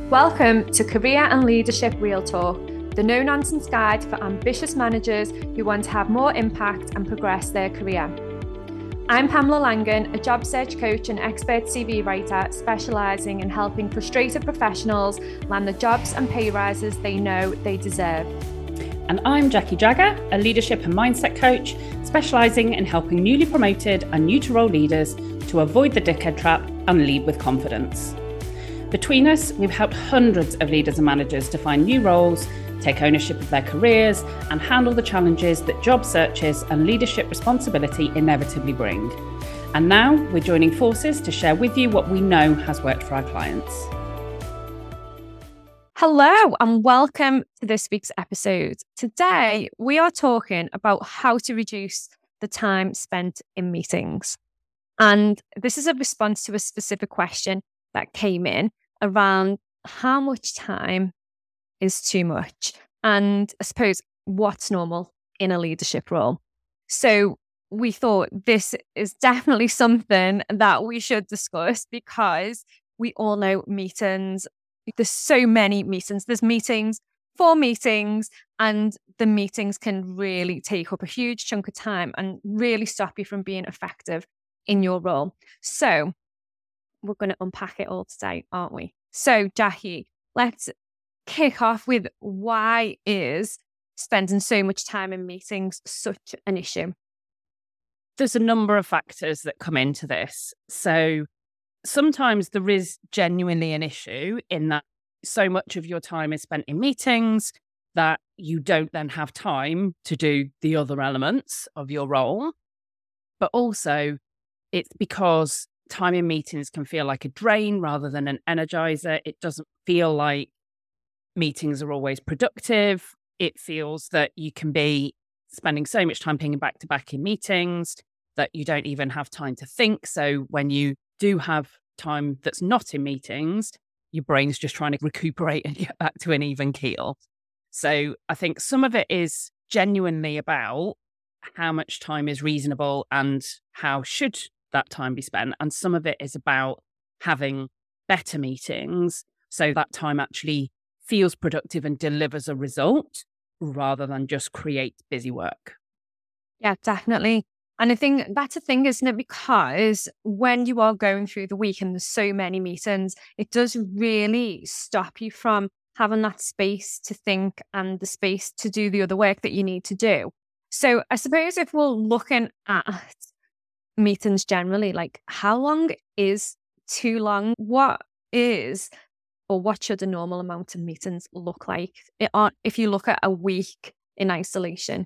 Welcome to Career and Leadership Real Talk, the no-nonsense guide for ambitious managers who want to have more impact and progress their career. I'm Pamela Langan, a job search coach and expert CV writer specialising in helping frustrated professionals land the jobs and pay rises they know they deserve. And I'm Jackie Jagger, a leadership and mindset coach specialising in helping newly promoted and new to role leaders to avoid the dickhead trap and lead with confidence. Between us, we've helped hundreds of leaders and managers to find new roles, take ownership of their careers, and handle the challenges that job searches and leadership responsibility inevitably bring. And now we're joining forces to share with you what we know has worked for our clients. Hello and welcome to this week's episode. Today, we are talking about how to reduce the time spent in meetings. And this is a response to a specific question that came in around how much time is too much, and I suppose what's normal in a leadership role. So we thought this is definitely something that we should discuss because we all know meetings. There's so many meetings. There's meetings for meetings, and the meetings can really take up a huge chunk of time and really stop you from being effective in your role. So we're going to unpack it all today, aren't we? So Jackie, let's kick off with why is spending so much time in meetings such an issue? There's a number of factors that come into this. So sometimes there is genuinely an issue in that so much of your time is spent in meetings that you don't then have time to do the other elements of your role. But also it's because time in meetings can feel like a drain rather than an energizer. It doesn't feel like meetings are always productive. It feels that you can be spending so much time pinging back to back in meetings that you don't even have time to think. So when you do have time that's not in meetings, your brain's just trying to recuperate and get back to an even keel. So I think some of it is genuinely about how much time is reasonable and how should that time be spent. And some of it is about having better meetings so that time actually feels productive and delivers a result rather than just create busy work. Yeah, definitely. And I think that's a thing, isn't it? Because when you are going through the week and there's so many meetings, it does really stop you from having that space to think and the space to do the other work that you need to do. So I suppose if we're looking at meetings generally, like how long is too long? What is or what should a normal amount of meetings look like if you look at a week in isolation?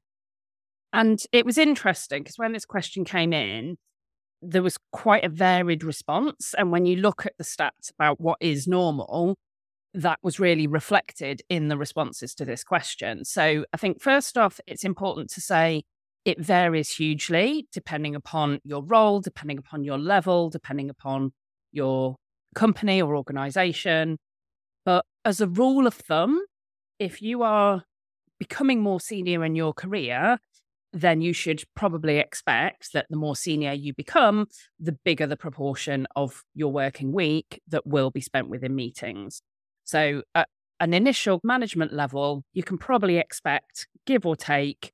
And it was interesting because when this question came in, there was quite a varied response. And when you look at the stats about what is normal, that was really reflected in the responses to this question. So I think first off, it's important to say it varies hugely depending upon your role, depending upon your level, depending upon your company or organization. But as a rule of thumb, if you are becoming more senior in your career, then you should probably expect that the more senior you become, the bigger the proportion of your working week that will be spent within meetings. So at an initial management level, you can probably expect, give or take,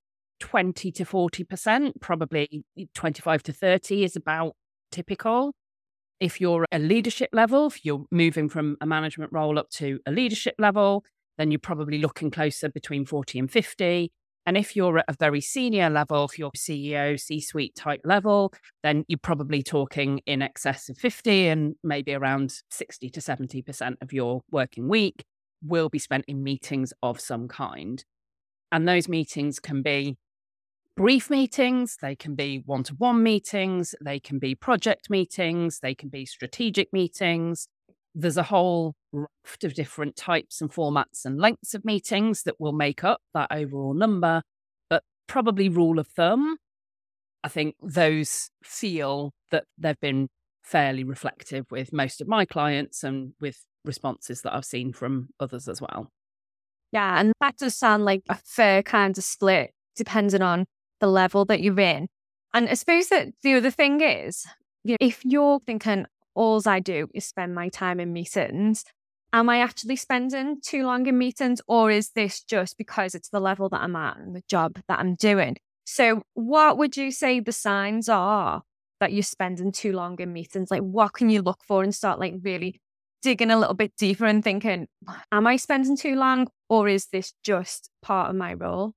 20 to 40%, probably 25 to 30 is about typical. If you're at a leadership level, if you're moving from a management role up to a leadership level, then you're probably looking closer between 40 and 50. And if you're at a very senior level, if you're CEO, C-suite type level, then you're probably talking in excess of 50 and maybe around 60 to 70% of your working week will be spent in meetings of some kind. And those meetings can be brief meetings, they can be one-to-one meetings, they can be project meetings, they can be strategic meetings. There's a whole raft of different types and formats and lengths of meetings that will make up that overall number. But probably rule of thumb, I think those feel that they've been fairly reflective with most of my clients and with responses that I've seen from others as well. Yeah, and that does sound like a fair kind of split depending on the level that you're in. And I suppose that the other thing is, if you're thinking, all I do is spend my time in meetings, am I actually spending too long in meetings, or is this just because it's the level that I'm at and the job that I'm doing? So what would you say the signs are that you're spending too long in meetings? Like, what can you look for and start like really digging a little bit deeper and thinking, am I spending too long, or is this just part of my role?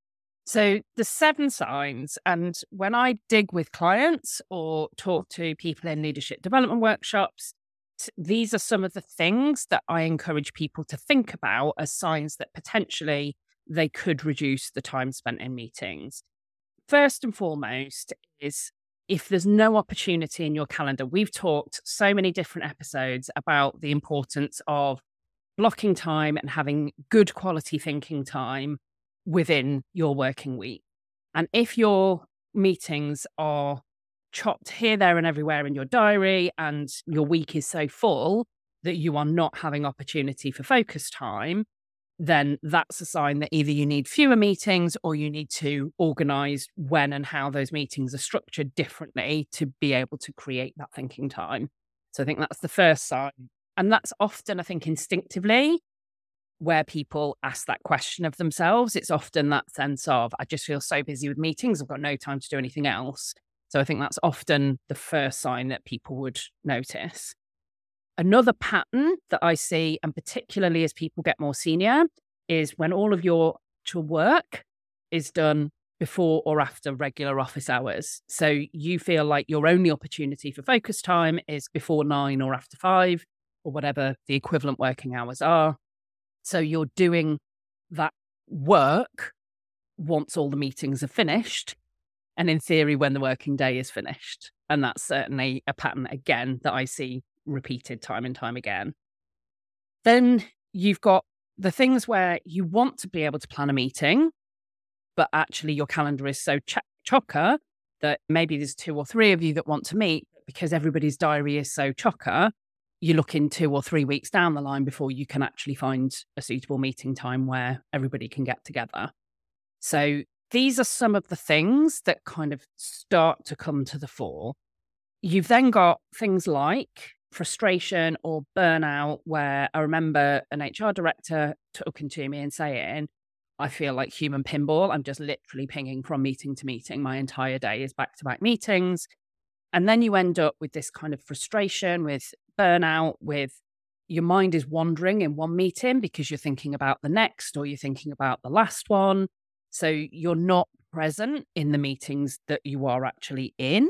So the 7 signs, and when I dig with clients or talk to people in leadership development workshops, these are some of the things that I encourage people to think about as signs that potentially they could reduce the time spent in meetings. First and foremost is if there's no opportunity in your calendar. We've talked so many different episodes about the importance of blocking time and having good quality thinking time within your working week. And if your meetings are chopped here, there, and everywhere in your diary, and your week is so full that you are not having opportunity for focus time, then that's a sign that either you need fewer meetings or you need to organize when and how those meetings are structured differently to be able to create that thinking time. So I think that's the first sign. And that's often, I think, instinctively where people ask that question of themselves. It's often that sense of, I just feel so busy with meetings, I've got no time to do anything else. So I think that's often the first sign that people would notice. Another pattern that I see, and particularly as people get more senior, is when all of your actual work is done before or after regular office hours. So you feel like your only opportunity for focus time is before 9 or after 5, or whatever the equivalent working hours are. So you're doing that work once all the meetings are finished, and in theory, when the working day is finished. And that's certainly a pattern, again, that I see repeated time and time again. Then you've got the things where you want to be able to plan a meeting, but actually your calendar is so chocker that maybe there's 2 or 3 of you that want to meet, because everybody's diary is so chocker, you look in 2 or 3 weeks down the line before you can actually find a suitable meeting time where everybody can get together. So these are some of the things that kind of start to come to the fore. You've then got things like frustration or burnout, where I remember an HR director talking to me and saying, I feel like human pinball. I'm just literally pinging from meeting to meeting. My entire day is back-to-back meetings. And then you end up with this kind of frustration, with burnout, with your mind is wandering in one meeting because you're thinking about the next, or you're thinking about the last one. So you're not present in the meetings that you are actually in.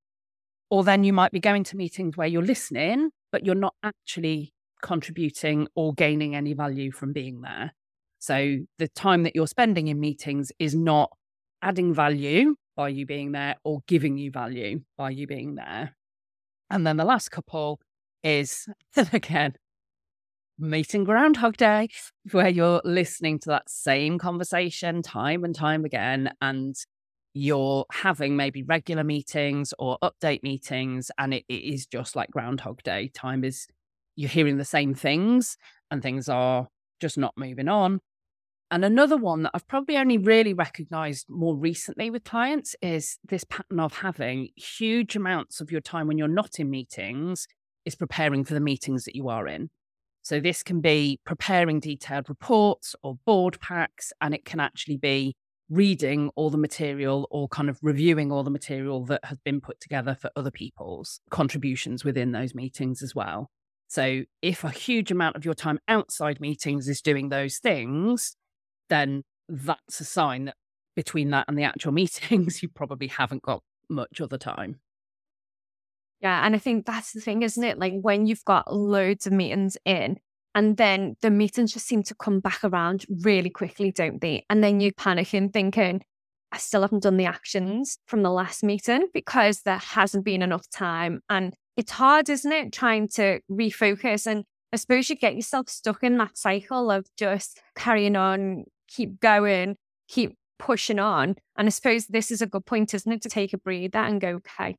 Or then you might be going to meetings where you're listening, but you're not actually contributing or gaining any value from being there. So the time that you're spending in meetings is not adding value by you being there, or giving you value by you being there. And then the last couple is, again, meeting Groundhog Day, where you're listening to that same conversation time and time again, and you're having maybe regular meetings or update meetings, and it is just like Groundhog Day. You're hearing the same things, and things are just not moving on. And another one that I've probably only really recognized more recently with clients is this pattern of having huge amounts of your time when you're not in meetings is preparing for the meetings that you are in. So this can be preparing detailed reports or board packs, and it can actually be reading all the material or kind of reviewing all the material that has been put together for other people's contributions within those meetings as well. So if a huge amount of your time outside meetings is doing those things, then that's a sign that between that and the actual meetings, you probably haven't got much other time. Yeah, and I think that's the thing, isn't it? Like when you've got loads of meetings in, and then the meetings just seem to come back around really quickly, don't they? And then you panicking, thinking, I still haven't done the actions from the last meeting because there hasn't been enough time. And it's hard, isn't it? Trying to refocus. And I suppose you get yourself stuck in that cycle of just carrying on, keep going, keep pushing on. And I suppose this is a good point, isn't it? To take a breather and go, okay,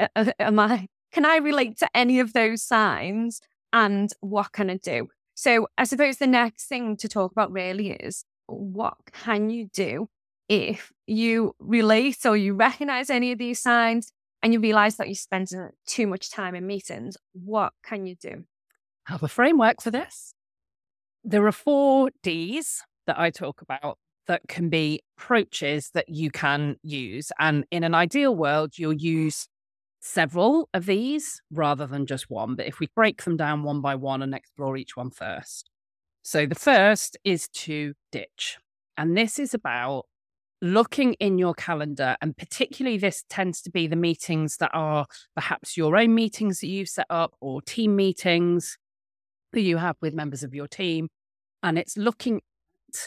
can I relate to any of those signs, and what can I do? So I suppose the next thing to talk about really is, what can you do if you relate or you recognize any of these signs and you realize that you're spending too much time in meetings? What can you do? have a framework for this. There are 4 Ds that I talk about that can be approaches that you can use. And in an ideal world, you'll use several of these rather than just one. But if we break them down one by one and explore each one first. So the first is to ditch. And this is about looking in your calendar, and particularly this tends to be the meetings that are perhaps your own meetings that you've set up or team meetings that you have with members of your team. And it's looking at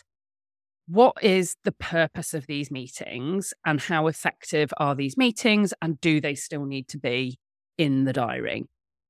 what is the purpose of these meetings and how effective are these meetings and do they still need to be in the diary?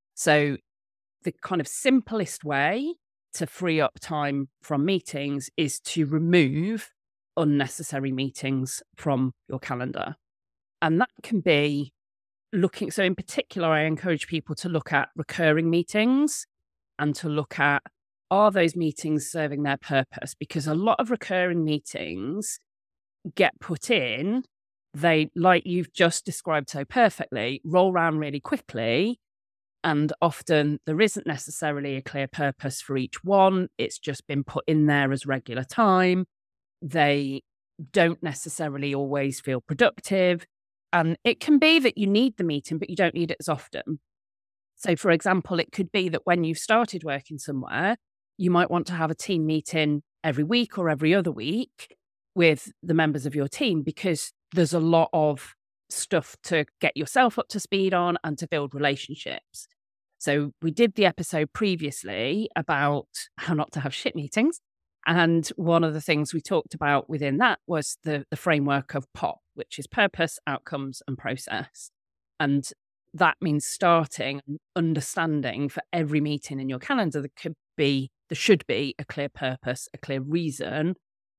So the kind of simplest way to free up time from meetings is to remove unnecessary meetings from your calendar. And that can be looking, so in particular, I encourage people to look at recurring meetings and to look at, are those meetings serving their purpose? Because a lot of recurring meetings get put in, they, like you've just described so perfectly, roll around really quickly. And often there isn't necessarily a clear purpose for each one. It's just been put in there as regular time. They don't necessarily always feel productive. And it can be that you need the meeting, but you don't need it as often. So, for example, it could be that when you've started working somewhere, you might want to have a team meeting every week or every other week with the members of your team, because there's a lot of stuff to get yourself up to speed on and to build relationships. So we did the episode previously about how not to have shit meetings. And one of the things we talked about within that was the framework of POP, which is purpose, outcomes, and process. And that means starting and understanding for every meeting in your calendar, there should be a clear purpose, a clear reason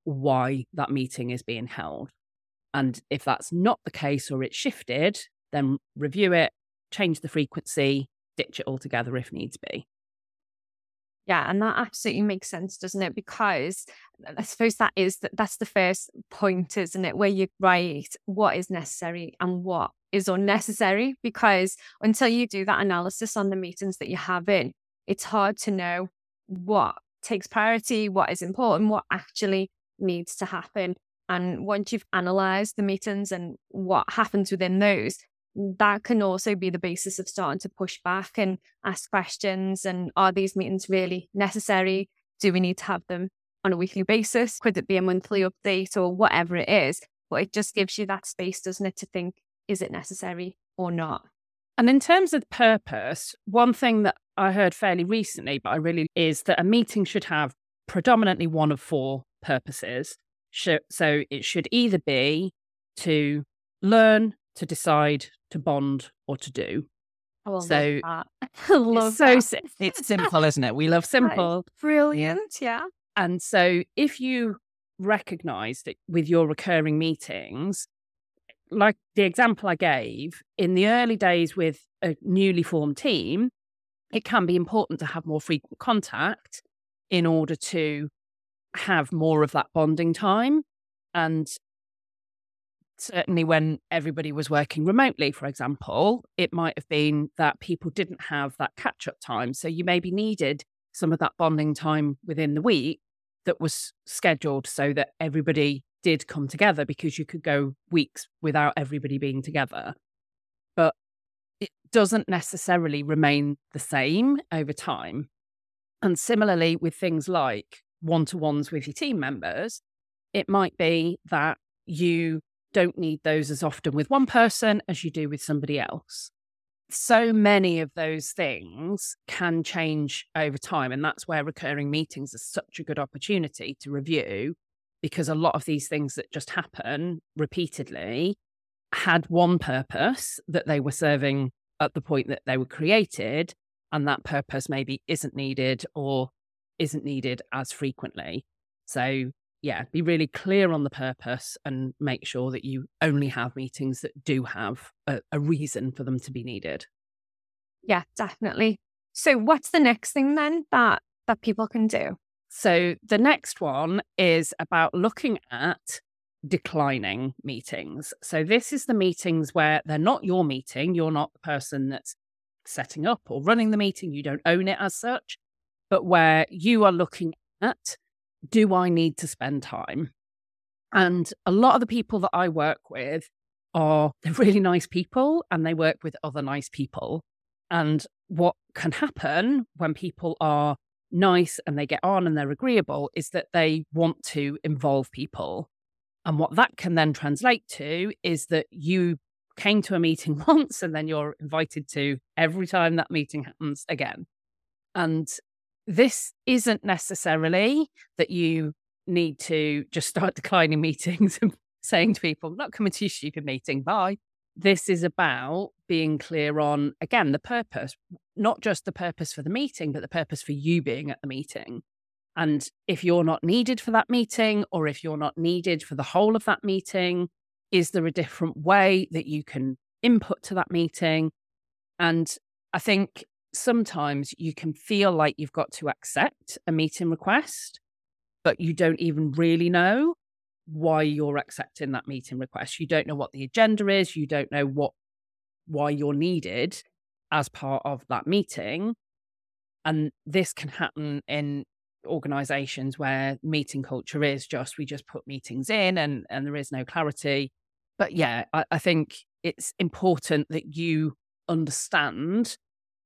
why that meeting is being held. And if that's not the case or it's shifted, then review it, change the frequency, ditch it altogether if needs be. Yeah, and that absolutely makes sense, doesn't it? Because I suppose that's the first point, isn't it? Where you write what is necessary and what is unnecessary. Because until you do that analysis on the meetings that you have in, it's hard to know what takes priority, what is important, what actually needs to happen. And once you've analysed the meetings and what happens within those, that can also be the basis of starting to push back and ask questions. And are these meetings really necessary? Do we need to have them on a weekly basis? Could it be a monthly update or whatever it is? But it just gives you that space, doesn't it, to think, is it necessary or not? And in terms of purpose, one thing that I heard fairly recently, is that a meeting should have predominantly one of 4 purposes. So it should either be to learn, to decide, to bond, or to do. Oh, so love that. I love that. It's simple, isn't it? We love simple. Brilliant, yeah. And so if you recognize that with your recurring meetings, like the example I gave, in the early days with a newly formed team, it can be important to have more frequent contact in order to have more of that bonding time. And certainly when everybody was working remotely, for example, it might have been that people didn't have that catch-up time. So you maybe needed some of that bonding time within the week that was scheduled so that everybody did come together, because you could go weeks without everybody being together. But it doesn't necessarily remain the same over time. And similarly with things like one-to-ones with your team members, it might be that you don't need those as often with one person as you do with somebody else. So many of those things can change over time. And that's where recurring meetings are such a good opportunity to review, because a lot of these things that just happen repeatedly had one purpose that they were serving at the point that they were created. And that purpose maybe isn't needed or isn't needed as frequently. So yeah, be really clear on the purpose and make sure that you only have meetings that do have a reason for them to be needed. Yeah, definitely. So what's the next thing then that people can do? So the next one is about looking at declining meetings. So this is the meetings where they're not your meeting. You're not the person that's setting up or running the meeting, you don't own it as such, but where you are looking at, do I need to spend time? And a lot of the people that I work with they're really nice people and they work with other nice people. And what can happen when people are nice and they get on and they're agreeable is that they want to involve people. And what that can then translate to is that you came to a meeting once and then you're invited to every time that meeting happens again. And this isn't necessarily that you need to just start declining meetings and saying to people, I'm not coming to your stupid meeting, bye. This is about being clear on, again, the purpose, not just the purpose for the meeting, but the purpose for you being at the meeting. And if you're not needed for that meeting, or if you're not needed for the whole of that meeting, is there a different way that you can input to that meeting? And I think sometimes you can feel like you've got to accept a meeting request, but you don't even really know why you're accepting that meeting request. You don't know what the agenda is. You don't know why you're needed as part of that meeting. And this can happen in organizations where meeting culture is just, we just put meetings in and there is no clarity. But yeah, I think it's important that you understand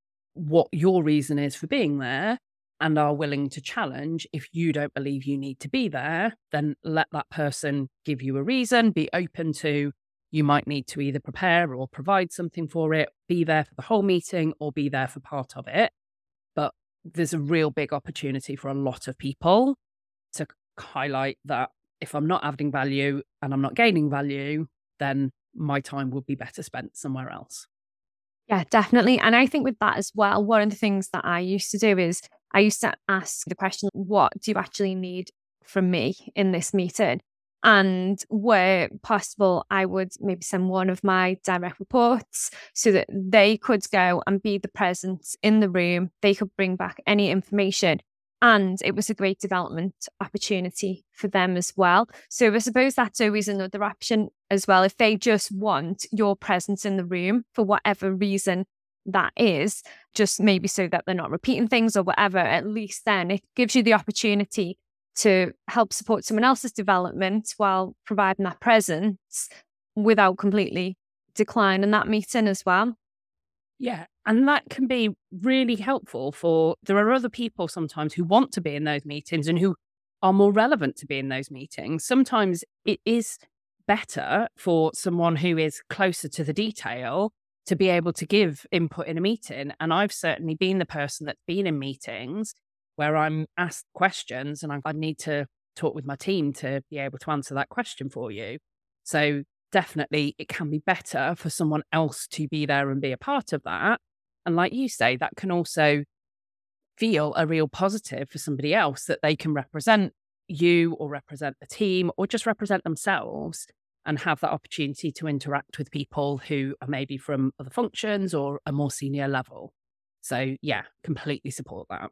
what your reason is for being there and are willing to challenge. If you don't believe you need to be there, then let that person give you a reason, be open to, you might need to either prepare or provide something for it, be there for the whole meeting or be there for part of it. But there's a real big opportunity for a lot of people to highlight that if I'm not adding value and I'm not gaining value, then my time would be better spent somewhere else. Yeah, definitely. And I think with that as well, one of the things that I used to do is I used to ask the question, what do you actually need from me in this meeting? And where possible, I would maybe send one of my direct reports so that they could go and be the presence in the room. They could bring back any information. And it was a great development opportunity for them as well. So I suppose that's always another option as well. If they just want your presence in the room for whatever reason that is, just maybe so that they're not repeating things or whatever, at least then it gives you the opportunity to help support someone else's development while providing that presence without completely declining that meeting as well. Yeah. And that can be really helpful there are other people sometimes who want to be in those meetings and who are more relevant to be in those meetings. Sometimes it is better for someone who is closer to the detail to be able to give input in a meeting. And I've certainly been the person that's been in meetings where I'm asked questions and I need to talk with my team to be able to answer that question for you. So definitely it can be better for someone else to be there and be a part of that. And like you say, that can also feel a real positive for somebody else that they can represent you or represent the team or just represent themselves and have that opportunity to interact with people who are maybe from other functions or a more senior level. So yeah, completely support that.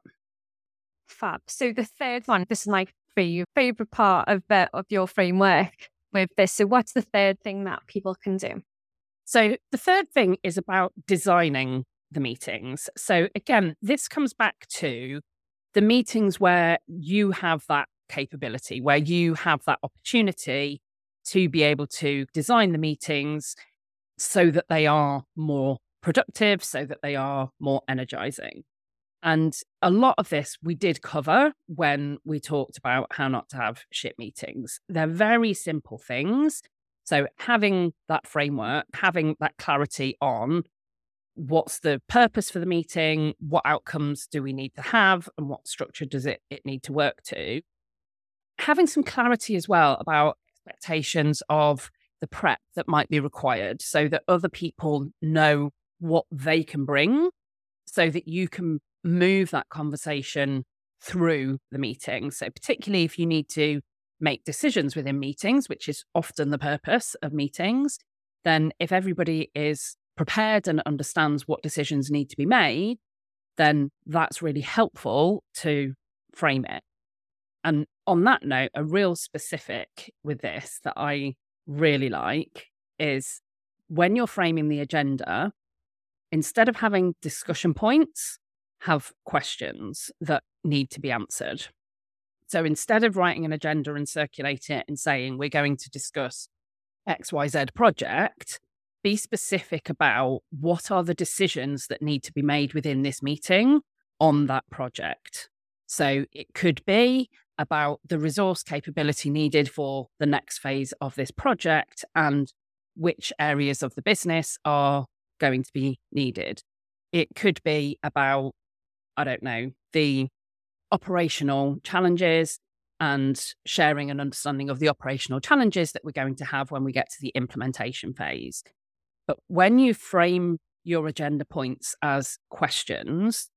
Fab. So the third one, this is my favorite part of your framework with this. So what's the third thing that people can do? So the third thing is about designing the meetings. So again, this comes back to the meetings where you have that capability, where you have that opportunity to be able to design the meetings so that they are more productive, so that they are more energizing. And a lot of this we did cover when we talked about how not to have shit meetings. They're very simple things. So having that framework, having that clarity on what's the purpose for the meeting, what outcomes do we need to have, and what structure does it need to work to. Having some clarity as well about expectations of the prep that might be required so that other people know what they can bring so that you can move that conversation through the meeting. So particularly if you need to make decisions within meetings, which is often the purpose of meetings, then if everybody is prepared and understands what decisions need to be made, then that's really helpful to frame it. And on that note, a real specific with this that I really like is when you're framing the agenda, instead of having discussion points, have questions that need to be answered. So instead of writing an agenda and circulate it and saying, we're going to discuss XYZ project, be specific about what are the decisions that need to be made within this meeting on that project. So it could be about the resource capability needed for the next phase of this project and which areas of the business are going to be needed. It could be about, I don't know, the operational challenges and sharing an understanding of the operational challenges that we're going to have when we get to the implementation phase. But when you frame your agenda points as questions,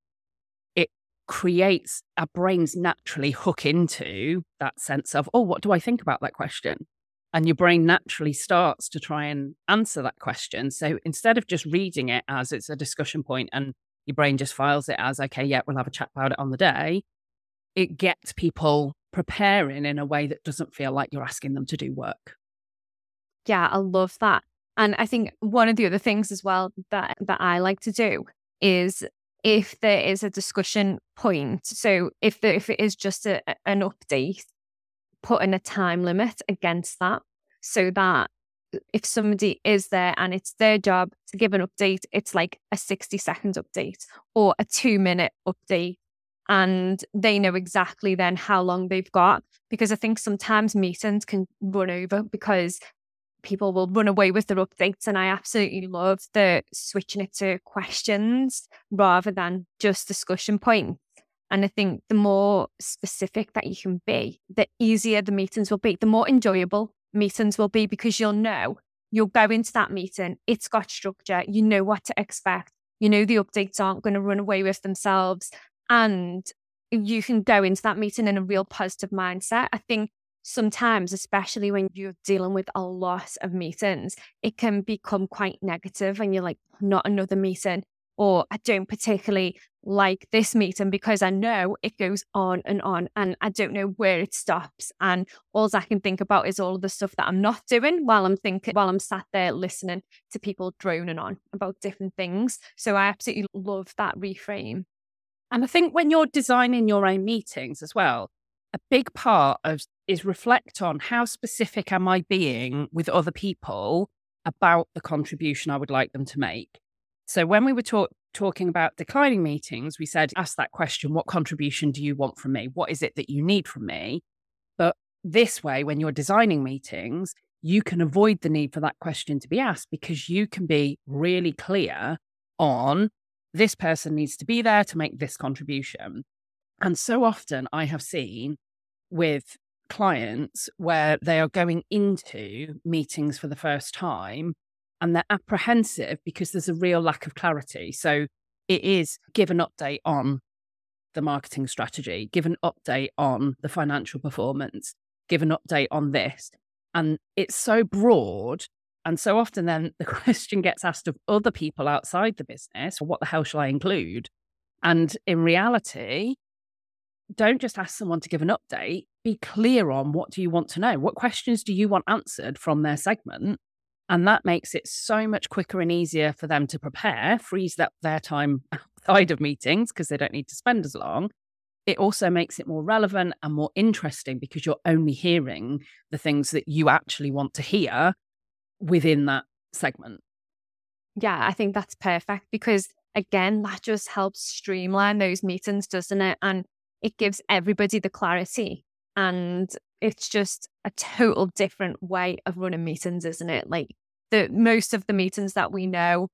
it creates our brains naturally hook into that sense of, oh, what do I think about that question? And your brain naturally starts to try and answer that question. So instead of just reading it as it's a discussion point and your brain just files it as, okay, yeah, we'll have a chat about it on the day, it gets people preparing in a way that doesn't feel like you're asking them to do work. Yeah, I love that. And I think one of the other things as well that I like to do is if there is a discussion point, so if it is just an update, putting a time limit against that so that if somebody is there and it's their job to give an update, it's like a 60-second update or a 2-minute update. And they know exactly then how long they've got. Because I think sometimes meetings can run over because people will run away with their updates. And I absolutely love the switching it to questions rather than just discussion points. And I think the more specific that you can be, the easier the meetings will be, the more enjoyable meetings will be, because you'll go into that meeting, it's got structure, you know what to expect, you know the updates aren't going to run away with themselves, and you can go into that meeting in a real positive mindset. I think sometimes, especially when you're dealing with a lot of meetings, it can become quite negative and you're like, not another meeting. Or I don't particularly like this meeting because I know it goes on and I don't know where it stops. And all I can think about is all of the stuff that I'm not doing while I'm sat there listening to people droning on about different things. So I absolutely love that reframe. And I think when you're designing your own meetings as well, a big part of is reflect on how specific am I being with other people about the contribution I would like them to make. So when we were talking about declining meetings, we said, ask that question, what contribution do you want from me? What is it that you need from me? But this way, when you're designing meetings, you can avoid the need for that question to be asked because you can be really clear on this person needs to be there to make this contribution. And so often I have seen with clients where they are going into meetings for the first time and they're apprehensive because there's a real lack of clarity. So it is give an update on the marketing strategy, give an update on the financial performance, give an update on this. And it's so broad. And so often then the question gets asked of other people outside the business, what the hell shall I include? And in reality, don't just ask someone to give an update, be clear on what do you want to know? What questions do you want answered from their segment? And that makes it so much quicker and easier for them to prepare, frees up their time outside of meetings because they don't need to spend as long. It also makes it more relevant and more interesting because you're only hearing the things that you actually want to hear within that segment. Yeah, I think that's perfect because, again, that just helps streamline those meetings, doesn't it? And it gives everybody the clarity. And it's just a total different way of running meetings, isn't it? Like most of the meetings that we know,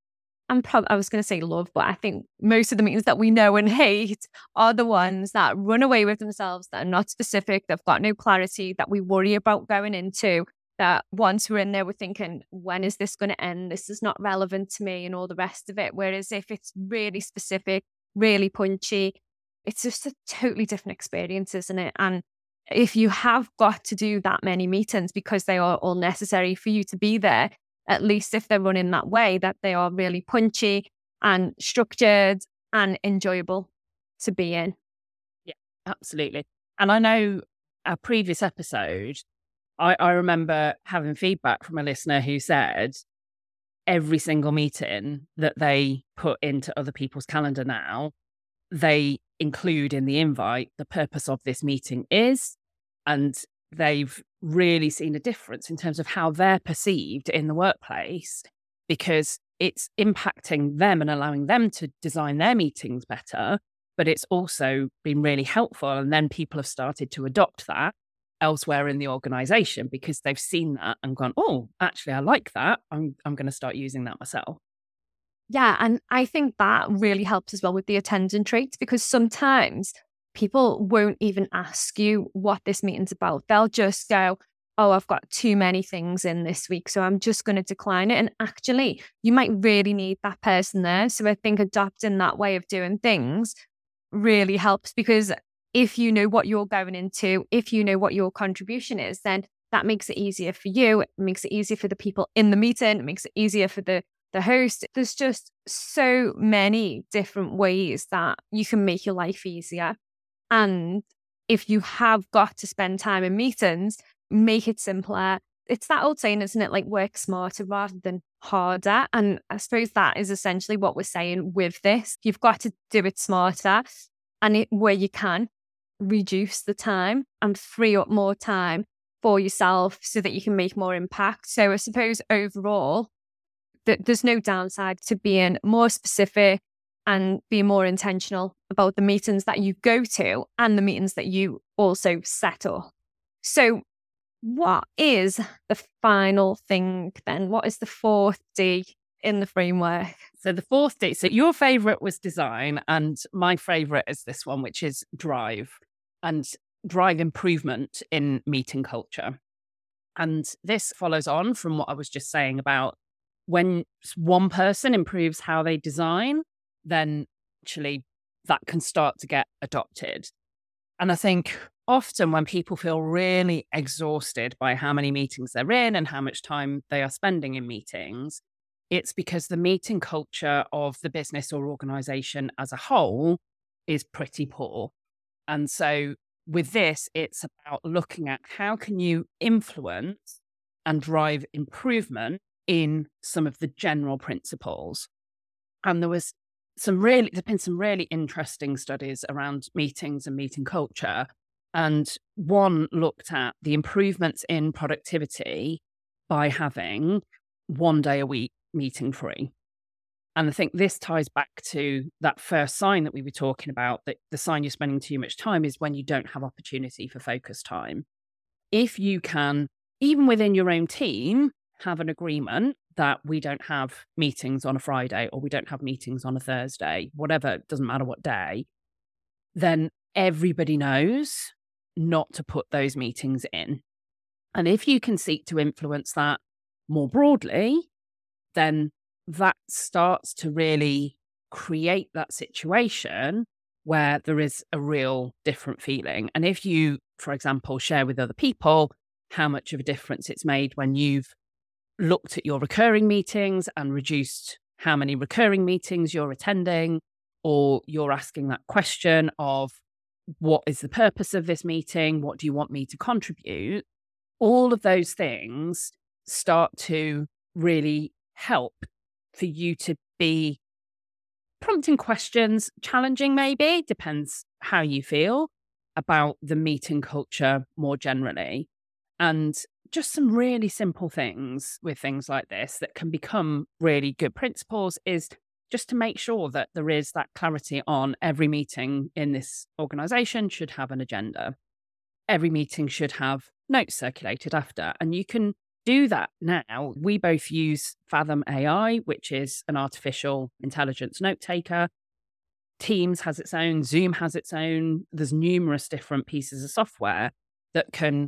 I was going to say love, but I think most of the meetings that we know and hate are the ones that run away with themselves, that are not specific, they've got no clarity, that we worry about going into, that once we're in there, we're thinking, when is this going to end? This is not relevant to me and all the rest of it. Whereas if it's really specific, really punchy, it's just a totally different experience, isn't it? And if you have got to do that many meetings because they are all necessary for you to be there, at least if they're running that way, that they are really punchy and structured and enjoyable to be in. Yeah, absolutely. And I know our previous episode, I remember having feedback from a listener who said, every single meeting that they put into other people's calendar now, they include in the invite the purpose of this meeting is, and they've really seen a difference in terms of how they're perceived in the workplace, because it's impacting them and allowing them to design their meetings better, but it's also been really helpful. And then people have started to adopt that elsewhere in the organization because they've seen that and gone, oh, actually, I like that. I'm going to start using that myself. Yeah, and I think that really helps as well with the attendance rates, because sometimes people won't even ask you what this meeting's about. They'll just go, oh, I've got too many things in this week, so I'm just going to decline it. And actually, you might really need that person there. So I think adopting that way of doing things really helps, because if you know what you're going into, if you know what your contribution is, then that makes it easier for you. It makes it easier for the people in the meeting. It makes it easier for the host. There's just so many different ways that you can make your life easier. And if you have got to spend time in meetings, make it simpler. It's that old saying, isn't it? Like, work smarter rather than harder. And I suppose that is essentially what we're saying with this. You've got to do it smarter, and where you can, reduce the time and free up more time for yourself so that you can make more impact. So I suppose overall, there's no downside to being more specific and being more intentional about the meetings that you go to and the meetings that you also set up. So what is the final thing then? What is the fourth D in the framework? So the fourth D, so your favorite was design, and my favorite is this one, which is drive, and drive improvement in meeting culture. And this follows on from what I was just saying about when one person improves how they design, then actually that can start to get adopted. And I think often when people feel really exhausted by how many meetings they're in and how much time they are spending in meetings, it's because the meeting culture of the business or organization as a whole is pretty poor. And so with this, it's about looking at how can you influence and drive improvement in some of the general principles. And there's been some really interesting studies around meetings and meeting culture. And one looked at the improvements in productivity by having 1 day a week meeting free. And I think this ties back to that first sign that we were talking about, that the sign you're spending too much time is when you don't have opportunity for focus time. If you can, even within your own team, have an agreement that we don't have meetings on a Friday or we don't have meetings on a Thursday, whatever, it doesn't matter what day, then everybody knows not to put those meetings in. And if you can seek to influence that more broadly, then that starts to really create that situation where there is a real different feeling. And if you, for example, share with other people how much of a difference it's made when you've looked at your recurring meetings and reduced how many recurring meetings you're attending, or you're asking that question of what is the purpose of this meeting? What do you want me to contribute? All of those things start to really help for you to be prompting questions, challenging maybe, depends how you feel about the meeting culture more generally. And just some really simple things with things like this that can become really good principles is just to make sure that there is that clarity on every meeting in this organization should have an agenda. Every meeting should have notes circulated after, and you can do that now. We both use Fathom AI, which is an artificial intelligence note taker. Teams has its own, Zoom has its own. There's numerous different pieces of software that can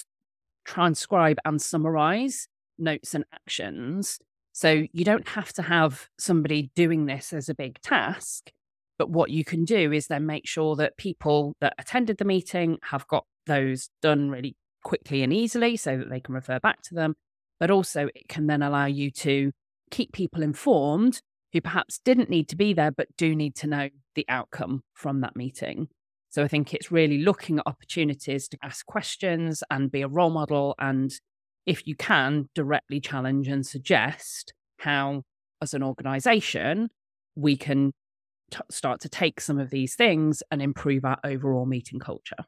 transcribe and summarize notes and actions. So you don't have to have somebody doing this as a big task, but what you can do is then make sure that people that attended the meeting have got those done really quickly and easily so that they can refer back to them. But also it can then allow you to keep people informed who perhaps didn't need to be there, but do need to know the outcome from that meeting. So I think it's really looking at opportunities to ask questions and be a role model. And if you can, directly challenge and suggest how, as an organisation, we can start to take some of these things and improve our overall meeting culture.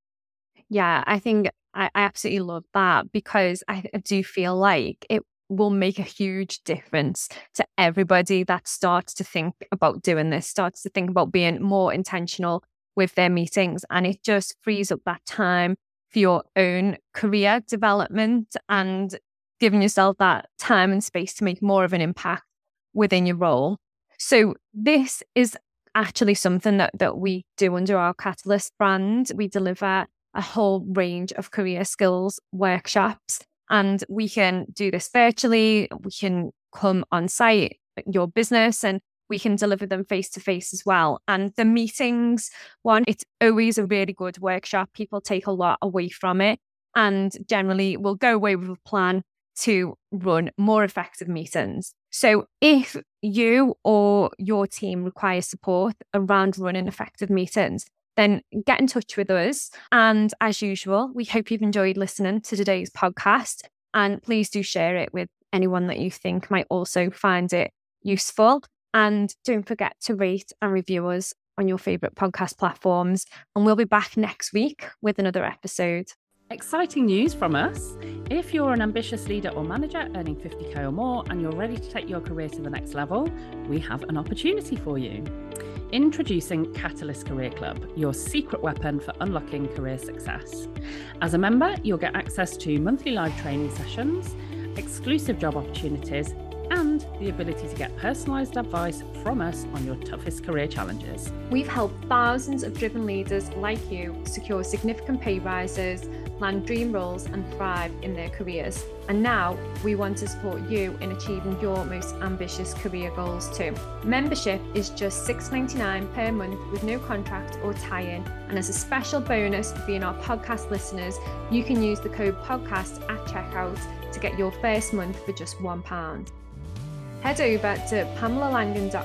Yeah, I think I absolutely love that, because I do feel like it will make a huge difference to everybody that starts to think about doing this, starts to think about being more intentional with their meetings. And it just frees up that time for your own career development and giving yourself that time and space to make more of an impact within your role. So this is actually something that we do under our Catalyst brand. We deliver a whole range of career skills workshops, and we can do this virtually. We can come on site at your business, and we can deliver them face to face as well. And the meetings one, it's always a really good workshop. People take a lot away from it, and generally will go away with a plan to run more effective meetings. So if you or your team require support around running effective meetings, then get in touch with us. And as usual, we hope you've enjoyed listening to today's podcast. And please do share it with anyone that you think might also find it useful. And don't forget to rate and review us on your favourite podcast platforms. And we'll be back next week with another episode. Exciting news from us. If you're an ambitious leader or manager earning 50k or more and you're ready to take your career to the next level, we have an opportunity for you. Introducing Catalyst Career Club, your secret weapon for unlocking career success. As a member, you'll get access to monthly live training sessions, exclusive job opportunities, and the ability to get personalised advice from us on your toughest career challenges. We've helped thousands of driven leaders like you secure significant pay rises, land dream roles, and thrive in their careers. And now we want to support you in achieving your most ambitious career goals too. Membership is just $6.99 per month with no contract or tie-in. And as a special bonus for being our podcast listeners, you can use the code podcast at checkout to get your first month for just £1. Head over to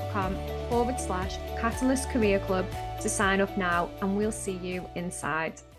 pamelalangan.com/Catalyst Career Club to sign up now, and we'll see you inside.